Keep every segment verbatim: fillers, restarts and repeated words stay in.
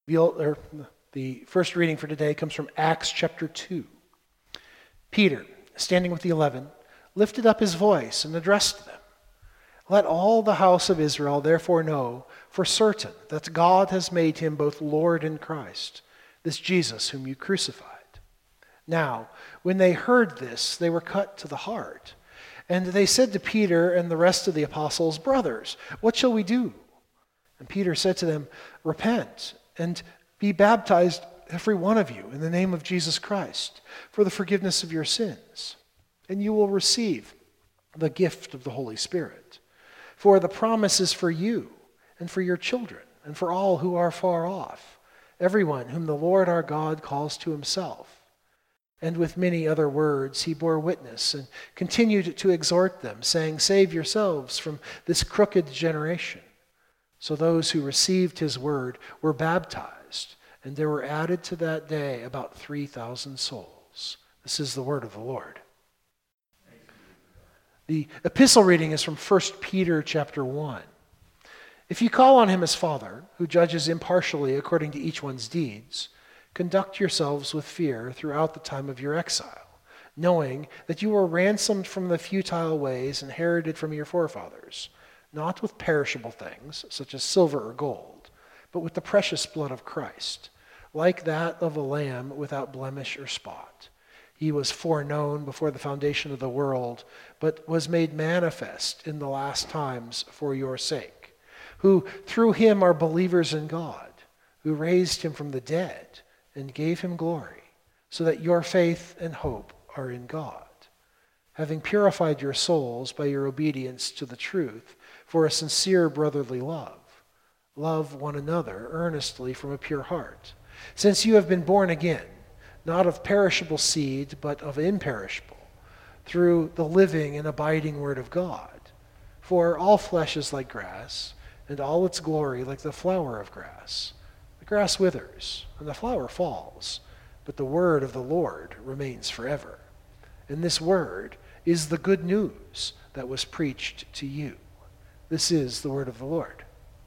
We'll- or The first reading for today comes from Acts chapter two. Peter, standing with the eleven, lifted up his voice and addressed them. Let all the house of Israel therefore know for certain that God has made him both Lord and Christ, this Jesus whom you crucified. Now, when they heard this, they were cut to the heart. And they said to Peter and the rest of the apostles, Brothers, what shall we do? And Peter said to them, Repent and be baptized, every one of you, in the name of Jesus Christ, for the forgiveness of your sins, and you will receive the gift of the Holy Spirit. For the promise is for you and for your children and for all who are far off, everyone whom the Lord our God calls to himself. And with many other words he bore witness and continued to exhort them, saying, Save yourselves from this crooked generation. So those who received his word were baptized, and there were added to that day about three thousand souls. This is the word of the Lord. The epistle reading is from First Peter chapter one. If you call on him as Father, who judges impartially according to each one's deeds, conduct yourselves with fear throughout the time of your exile, knowing that you were ransomed from the futile ways inherited from your forefathers, not with perishable things, such as silver or gold, but with the precious blood of Christ, like that of a lamb without blemish or spot. He was foreknown before the foundation of the world, but was made manifest in the last times for your sake, who through him are believers in God, who raised him from the dead and gave him glory, so that your faith and hope are in God, having purified your souls by your obedience to the truth, for a sincere brotherly love. Love one another earnestly from a pure heart, since you have been born again, not of perishable seed, but of imperishable, through the living and abiding word of God. For all flesh is like grass, and all its glory like the flower of grass. The grass withers, and the flower falls, but the word of the Lord remains forever. And this word is the good news that was preached to you. This is the word of the Lord.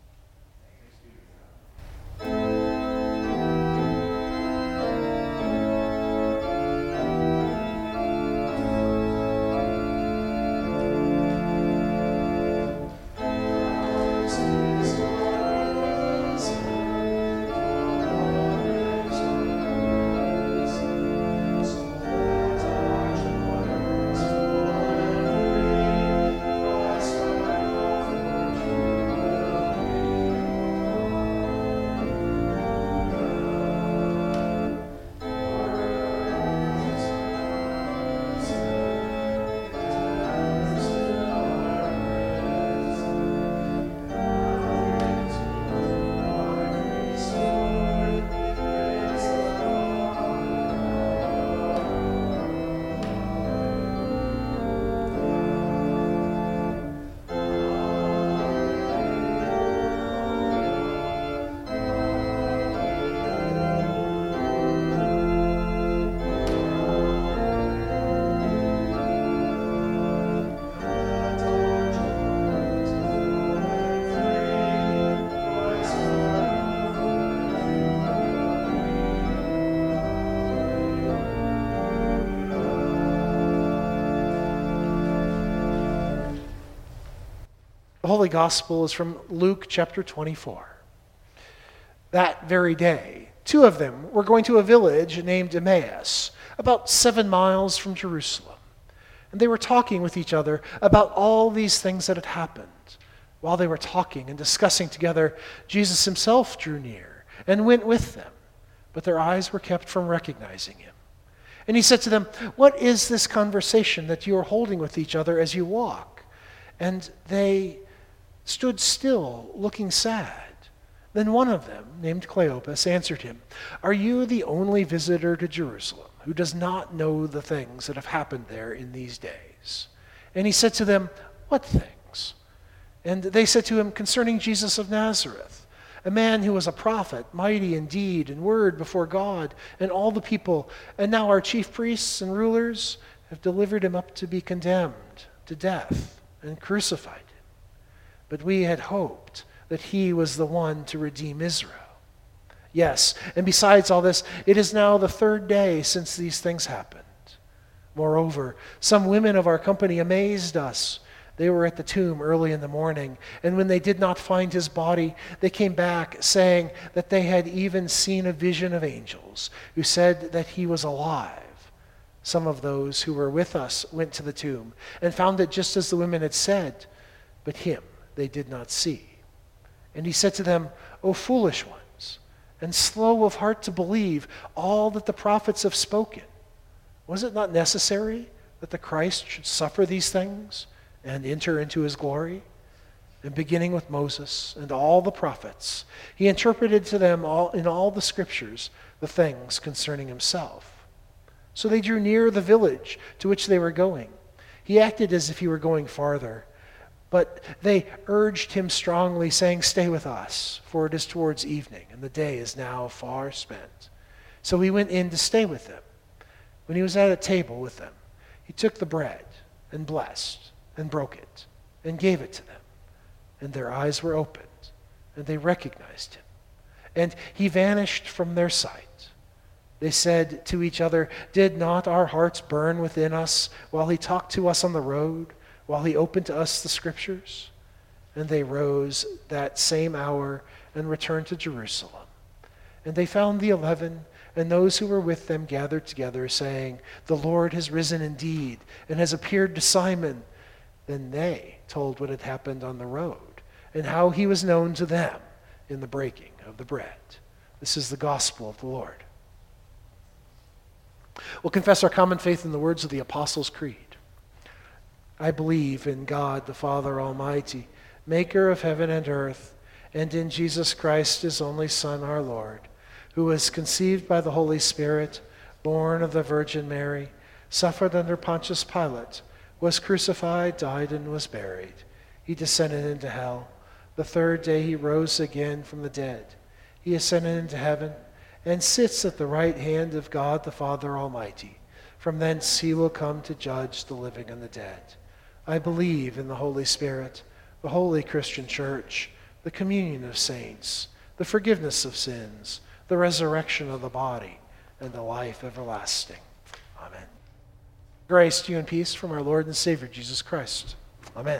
The Holy Gospel is from Luke chapter twenty-four. That very day, two of them were going to a village named Emmaus, about seven miles from Jerusalem. And they were talking with each other about all these things that had happened. While they were talking and discussing together, Jesus himself drew near and went with them, but their eyes were kept from recognizing him. And he said to them, What is this conversation that you are holding with each other as you walk? And they stood still, looking sad. Then one of them, named Cleopas, answered him, Are you the only visitor to Jerusalem who does not know the things that have happened there in these days? And he said to them, What things? And they said to him, Concerning Jesus of Nazareth, a man who was a prophet, mighty in deed and word before God and all the people, and now our chief priests and rulers have delivered him up to be condemned to death and crucified him. But we had hoped that he was the one to redeem Israel. Yes, and besides all this, it is now the third day since these things happened. Moreover, some women of our company amazed us. They were at the tomb early in the morning, and when they did not find his body, they came back, saying that they had even seen a vision of angels, who said that he was alive. Some of those who were with us went to the tomb, and found it just as the women had said, but him they did not see. And he said to them, O foolish ones, and slow of heart to believe all that the prophets have spoken. Was it not necessary that the Christ should suffer these things and enter into his glory? And beginning with Moses and all the prophets, he interpreted to them all in all the scriptures the things concerning himself. So they drew near the village to which they were going. He acted as if he were going farther, but they urged him strongly, saying, Stay with us, for it is towards evening, and the day is now far spent. So he went in to stay with them. When he was at a table with them, he took the bread and blessed and broke it and gave it to them. And their eyes were opened, and they recognized him. And he vanished from their sight. They said to each other, Did not our hearts burn within us while he talked to us on the road, while he opened to us the scriptures? And they rose that same hour and returned to Jerusalem. And they found the eleven and those who were with them gathered together, saying, The Lord has risen indeed and has appeared to Simon. Then they told what had happened on the road and how he was known to them in the breaking of the bread. This is the gospel of the Lord. We'll confess our common faith in the words of the Apostles' Creed. I believe in God the Father Almighty, maker of heaven and earth, and in Jesus Christ, his only Son, our Lord, who was conceived by the Holy Spirit, born of the Virgin Mary, suffered under Pontius Pilate, was crucified, died, and was buried. He descended into hell. The third day he rose again from the dead. He ascended into heaven and sits at the right hand of God the Father Almighty. From thence he will come to judge the living and the dead. I believe in the Holy Spirit, the holy Christian church, the communion of saints, the forgiveness of sins, the resurrection of the body, and the life everlasting. Amen. Grace to you and peace from our Lord and Savior, Jesus Christ. Amen.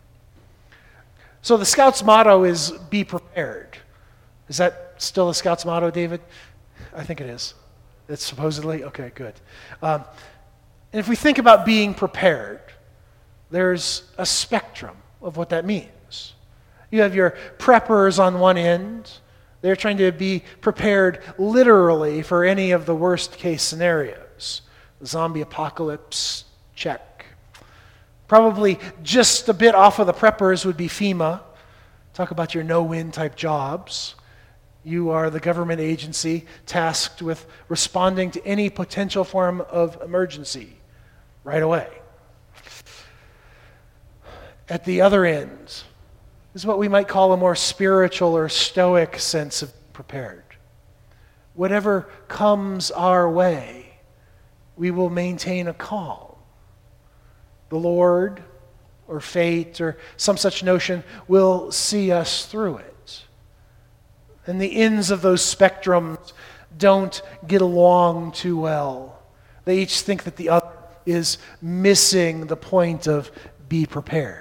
So the Scouts' motto is, be prepared. Is that still the Scouts' motto, David? I think it is. It's supposedly? Okay, good. Um, and if we think about being prepared, there's a spectrum of what that means. You have your preppers on one end. They're trying to be prepared literally for any of the worst case scenarios. The zombie apocalypse, check. Probably just a bit off of the preppers would be FEMA. Talk about your no-win type jobs. You are the government agency tasked with responding to any potential form of emergency right away. At the other end is what we might call a more spiritual or stoic sense of prepared. Whatever comes our way, we will maintain a calm. The Lord, or fate, or some such notion will see us through it. And the ends of those spectrums don't get along too well. They each think that the other is missing the point of be prepared.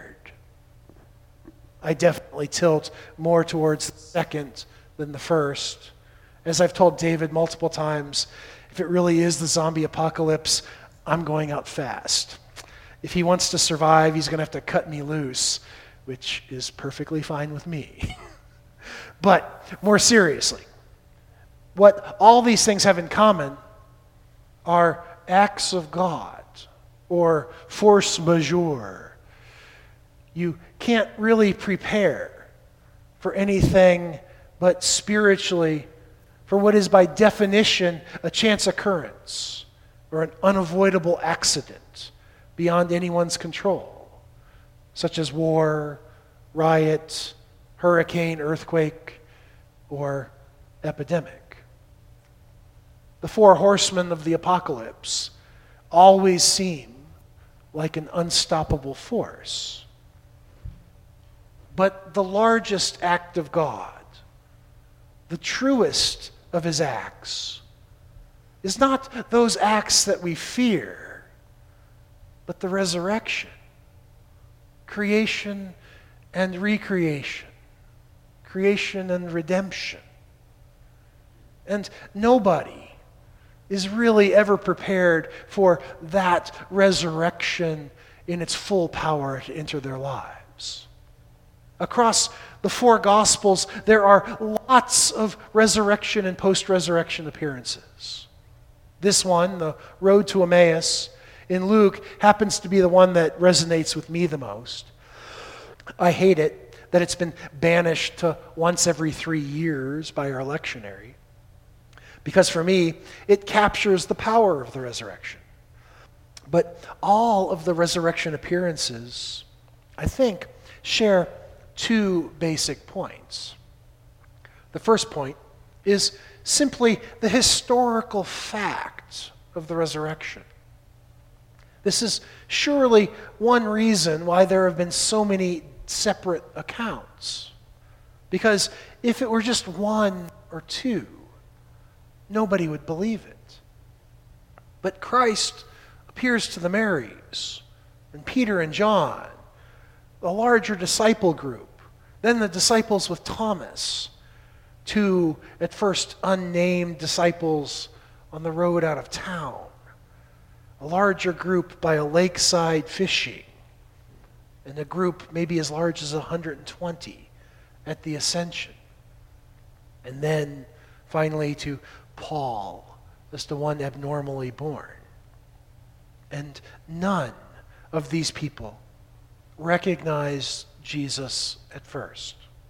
I definitely tilt more towards the second than the first. As I've told David multiple times, if it really is the zombie apocalypse, I'm going out fast. If he wants to survive, he's going to have to cut me loose, which is perfectly fine with me. But more seriously, what all these things have in common are acts of God or force majeure. You can't really prepare for anything but spiritually for what is by definition a chance occurrence or an unavoidable accident beyond anyone's control, such as war, riot, hurricane, earthquake, or epidemic. The four horsemen of the apocalypse always seem like an unstoppable force. But the largest act of God, the truest of his acts is not those acts that we fear, but the resurrection, creation and recreation, creation and redemption. And nobody is really ever prepared for that resurrection in its full power to enter their lives. Across the four Gospels, there are lots of resurrection and post-resurrection appearances. This one, the road to Emmaus, in Luke, happens to be the one that resonates with me the most. I hate it that it's been banished to once every three years by our lectionary, because for me, it captures the power of the resurrection. But all of the resurrection appearances, I think, share two basic points. The first point is simply the historical fact of the resurrection. This is surely one reason why there have been so many separate accounts. Because if it were just one or two, nobody would believe it. But Christ appears to the Marys and Peter and John, a larger disciple group, then the disciples with Thomas, two at first unnamed disciples on the road out of town, a larger group by a lakeside fishing, and a group maybe as large as one hundred twenty at the Ascension. And then finally to Paul as the one abnormally born. And none of these people recognized Jesus at first.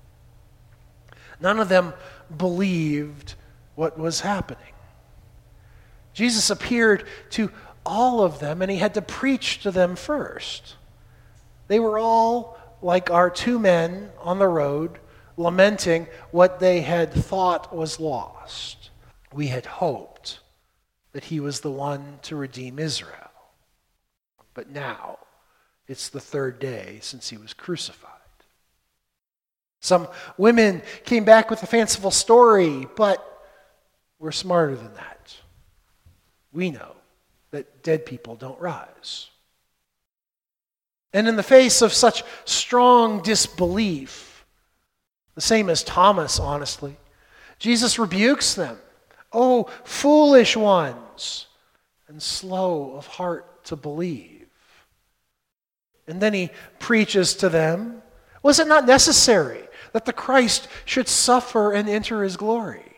None of them believed what was happening. Jesus appeared to all of them, and he had to preach to them first. They were all like our two men on the road, lamenting what they had thought was lost. We had hoped that he was the one to redeem Israel. But now, it's the third day since he was crucified. Some women came back with a fanciful story, but we're smarter than that. We know that dead people don't rise. And in the face of such strong disbelief, the same as Thomas, honestly, Jesus rebukes them. Oh, foolish ones, and slow of heart to believe. And then he preaches to them, was it not necessary that the Christ should suffer and enter his glory?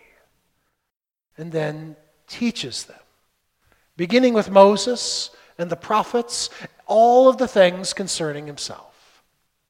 And then teaches them, beginning with Moses and the prophets, all of the things concerning himself.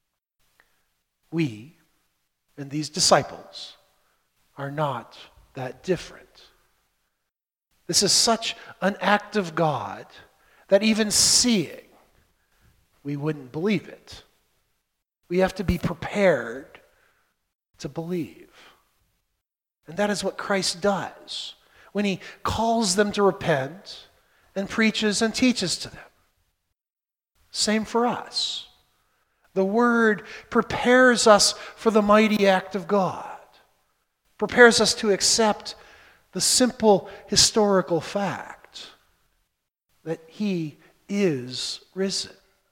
We and these disciples are not that different. This is such an act of God that even seeing, we wouldn't believe it. We have to be prepared to believe. And that is what Christ does when he calls them to repent and preaches and teaches to them. Same for us. The Word prepares us for the mighty act of God, prepares us to accept the simple historical fact that he is risen.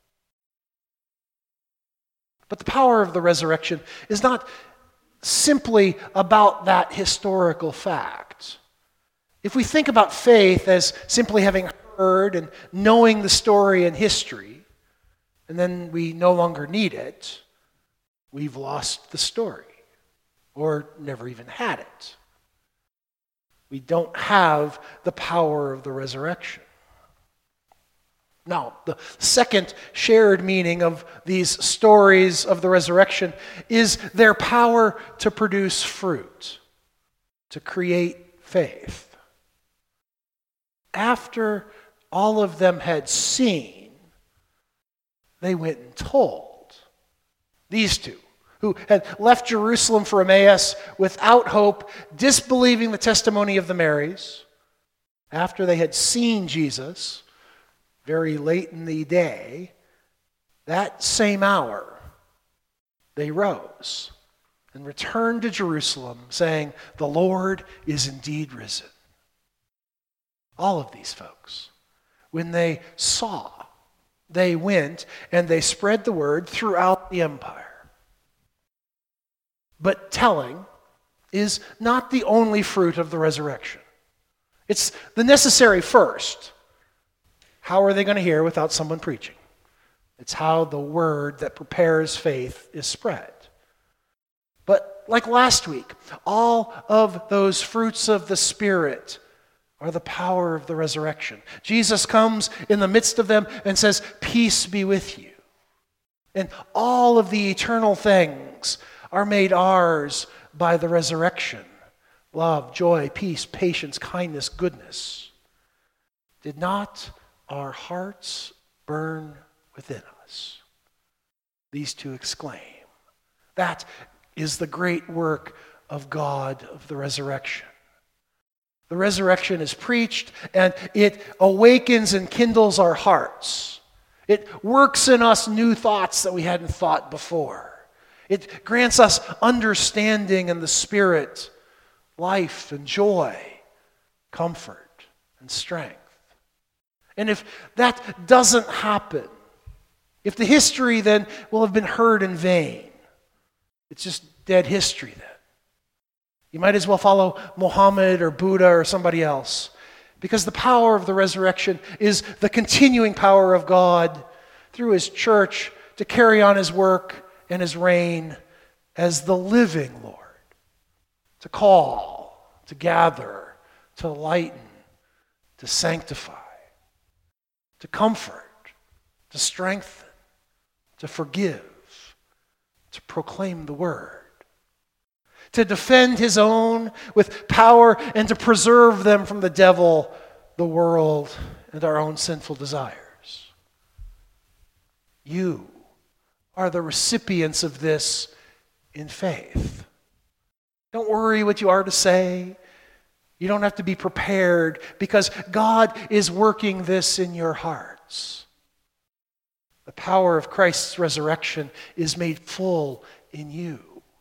But the power of the resurrection is not simply about that historical fact. If we think about faith as simply having heard and knowing the story and history, and then we no longer need it, we've lost the story, or never even had it. We don't have the power of the resurrection. Now, the second shared meaning of these stories of the resurrection is their power to produce fruit, to create faith. After all of them had seen, they went and told. These two, who had left Jerusalem for Emmaus without hope, disbelieving the testimony of the Marys, after they had seen Jesus, very late in the day, that same hour, they rose and returned to Jerusalem, saying, "The Lord is indeed risen." All of these folks, when they saw, they went and they spread the word throughout the empire. But telling is not the only fruit of the resurrection. It's the necessary first. How are they going to hear without someone preaching? It's how the word that prepares faith is spread. But like last week, all of those fruits of the Spirit are the power of the resurrection. Jesus comes in the midst of them and says, "Peace be with you." And all of the eternal things are made ours by the resurrection. Love, joy, peace, patience, kindness, goodness. Did not our hearts burn within us? These two exclaim. That is the great work of God of the resurrection. The resurrection is preached, and it awakens and kindles our hearts. It works in us new thoughts that we hadn't thought before. It grants us understanding in the Spirit, life and joy, comfort and strength. And if that doesn't happen, if the history then will have been heard in vain, it's just dead history then. You might as well follow Muhammad or Buddha or somebody else, because the power of the resurrection is the continuing power of God through His church to carry on His work and His reign as the living Lord, to call, to gather, to lighten, to sanctify, to comfort, to strengthen, to forgive, to proclaim the word, to defend His own with power and to preserve them from the devil, the world, and our own sinful desires. You are the recipients of this in faith. Don't worry what you are to say. You don't have to be prepared, because God is working this in your hearts. The power of Christ's resurrection is made full in you.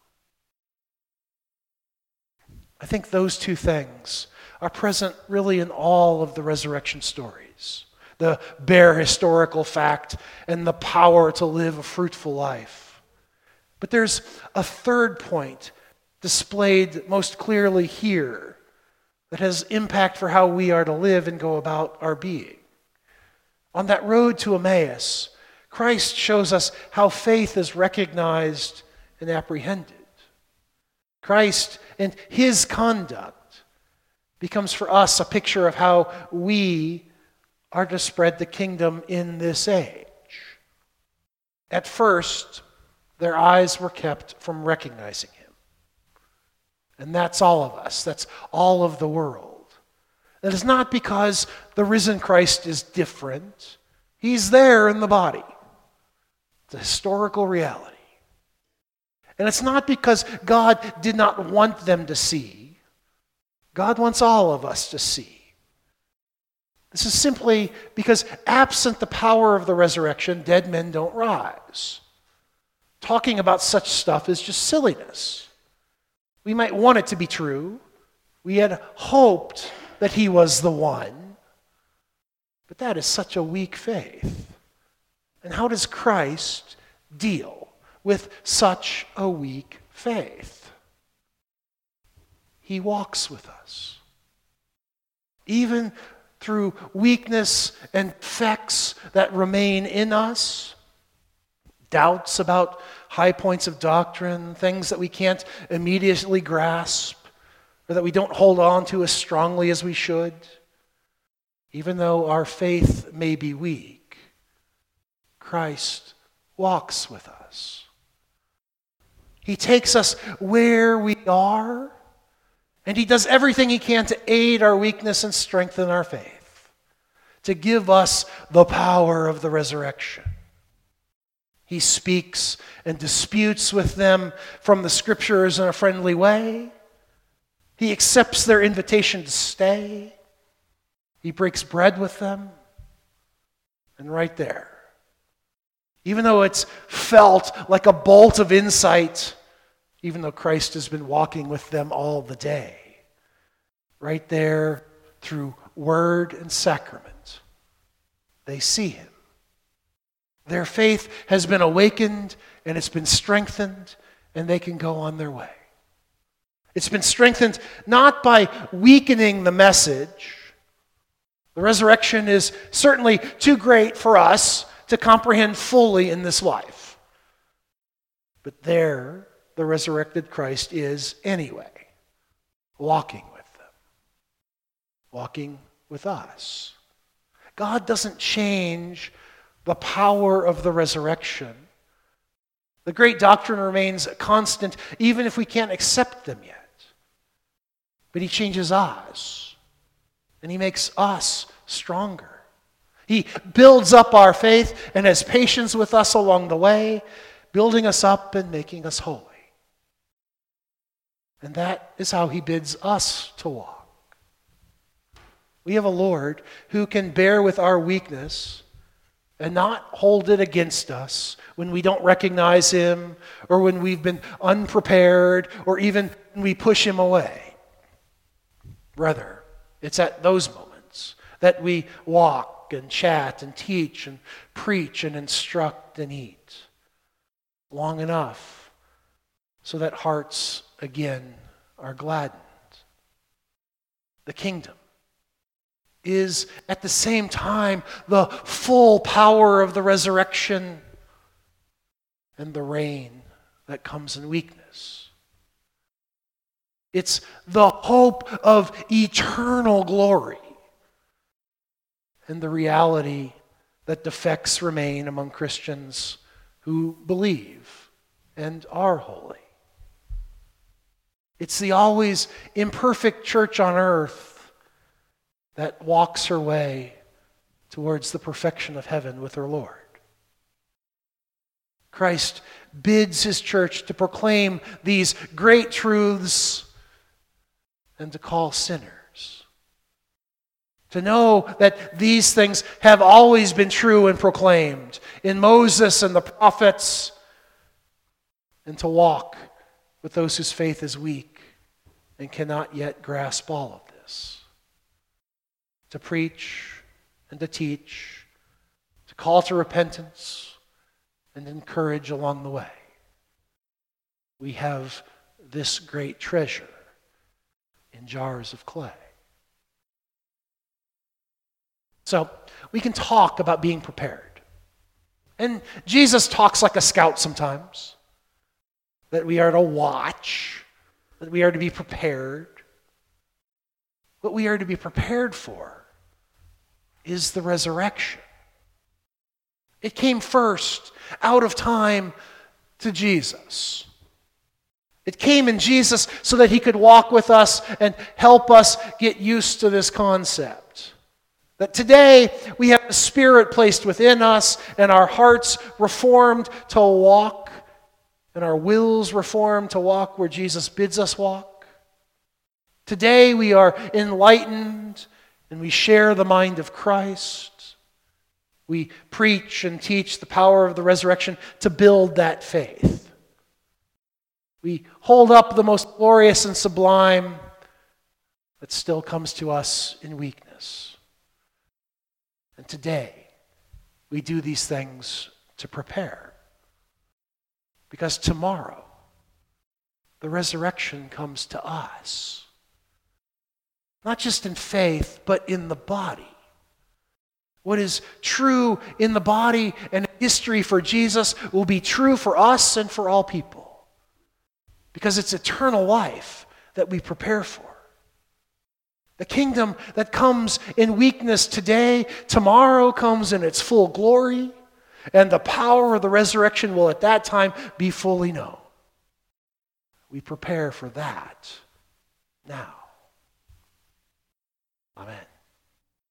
I think those two things are present really in all of the resurrection stories. The bare historical fact and the power to live a fruitful life. But there's a third point displayed most clearly here that has impact for how we are to live and go about our being. On that road to Emmaus, Christ shows us how faith is recognized and apprehended. Christ and His conduct becomes for us a picture of how we are to spread the kingdom in this age. At first, their eyes were kept from recognizing Him. And that's all of us. That's all of the world. That is not because the risen Christ is different. He's there in the body. It's a historical reality. And it's not because God did not want them to see. God wants all of us to see. This is simply because absent the power of the resurrection, dead men don't rise. Talking about such stuff is just silliness. We might want it to be true. We had hoped that He was the one. But that is such a weak faith. And how does Christ deal with such a weak faith? He walks with us. Even through weakness and effects that remain in us, doubts about high points of doctrine, things that we can't immediately grasp, or that we don't hold on to as strongly as we should, even though our faith may be weak, Christ walks with us. He takes us where we are, and He does everything He can to aid our weakness and strengthen our faith, to give us the power of the resurrection. He speaks and disputes with them from the Scriptures in a friendly way. He accepts their invitation to stay. He breaks bread with them. And right there, even though it's felt like a bolt of insight, even though Christ has been walking with them all the day. Right there through word and sacrament, they see him. Their faith has been awakened and it's been strengthened, and they can go on their way. It's been strengthened not by weakening the message. The resurrection is certainly too great for us to comprehend fully in this life. But there, the resurrected Christ is anyway, walking with them, walking with us. God doesn't change the power of the resurrection. The great doctrine remains constant even if we can't accept them yet. But he changes us, and he makes us stronger. He builds up our faith and has patience with us along the way, building us up and making us holy. And that is how he bids us to walk. We have a Lord who can bear with our weakness and not hold it against us when we don't recognize him, or when we've been unprepared, or even when we push him away. Rather, it's at those moments that we walk and chat and teach and preach and instruct and eat long enough so that hearts again are gladdened. The kingdom is at the same time the full power of the resurrection and the reign that comes in weakness. It's the hope of eternal glory and the reality that defects remain among Christians who believe and are holy. It's the always imperfect church on earth that walks her way towards the perfection of heaven with her Lord. Christ bids his church to proclaim these great truths and to call sinners. To know that these things have always been true and proclaimed in Moses and the prophets, and to walk with those whose faith is weak and cannot yet grasp all of this. To preach and to teach, to call to repentance and encourage along the way. We have this great treasure in jars of clay. So we can talk about being prepared. And Jesus talks like a scout sometimes, that we are to watch, that we are to be prepared. What we are to be prepared for is the resurrection. It came first out of time to Jesus. It came in Jesus so that he could walk with us and help us get used to this concept. That today we have the Spirit placed within us and our hearts reformed to walk and our wills reformed to walk where Jesus bids us walk. Today we are enlightened and we share the mind of Christ. We preach and teach the power of the resurrection to build that faith. We hold up the most glorious and sublime that still comes to us in weakness. And today, we do these things to prepare. Because tomorrow, the resurrection comes to us. Not just in faith, but in the body. What is true in the body and history for Jesus will be true for us and for all people. Because it's eternal life that we prepare for. The kingdom that comes in weakness today, tomorrow comes in its full glory, and the power of the resurrection will at that time be fully known. We prepare for that now. Amen.